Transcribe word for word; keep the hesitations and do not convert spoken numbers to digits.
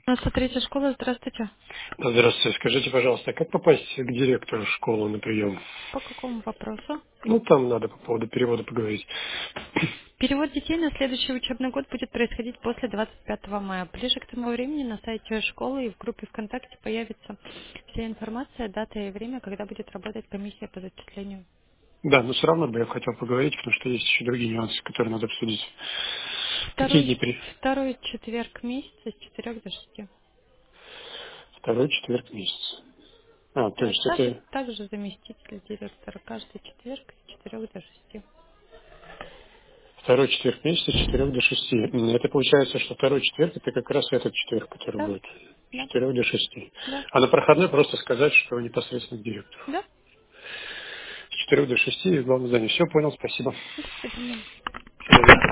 девяносто третья школа, здравствуйте. Здравствуйте. Скажите, пожалуйста, а как попасть к директору школы на прием? По какому вопросу? Ну, там надо по поводу перевода поговорить. Перевод детей на следующий учебный год будет происходить после двадцать пятого мая. Ближе к тому времени на сайте школы и в группе ВКонтакте появится вся информация, дата и время, когда будет работать комиссия по зачислению. Да, но все равно бы я хотел поговорить, потому что есть еще другие нюансы, которые надо обсудить. Какие Второй, дни при? второй четверг месяца с четырёх до шести. Второй четверг месяца. А, то Да, есть также, это также заместитель директора каждый четверг с четырёх до шести. второй четверг месяца с четырех до шести. М, Это получается, что второй четверг это как раз этот четверг, который Да, будет. С да, четырех до шести. да, А на проходной просто сказать, что непосредственно к директору. да. С четырех до шести в главном здании. Все понял, спасибо. До свидания. До свидания.